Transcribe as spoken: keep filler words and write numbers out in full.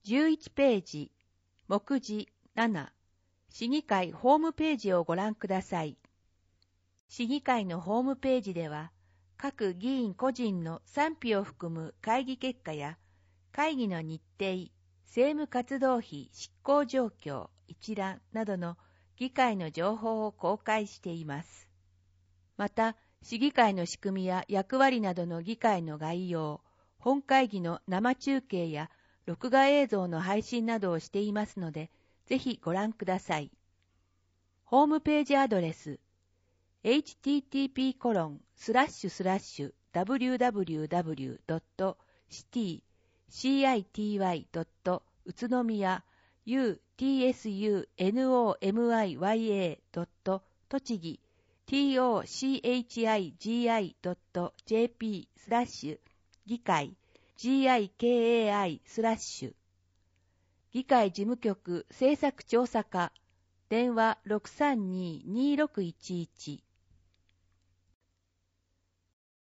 じゅういちページ、目次なな、市議会ホームページをご覧ください。市議会のホームページでは、各議員個人の賛否を含む会議結果や、会議の日程、政務活動費執行状況、一覧などの議会の情報を公開しています。また、市議会の仕組みや役割などの議会の概要、本会議の生中継や録画映像の配信などをしていますので、ぜひご覧ください。ホームページアドレス、エイチティーティーピーコロンスラッシュスラッシュダブリューダブリューダブリュードットシティシーアイティーワイドット宇都宮 ユーティーエスユーエヌオーエムアイワイエードット栃木 トチギドットジェーピースラッシュ議会 ギ会スラッシュ議会事務局政策調査課電話 ろくさんにーにーろくいちいち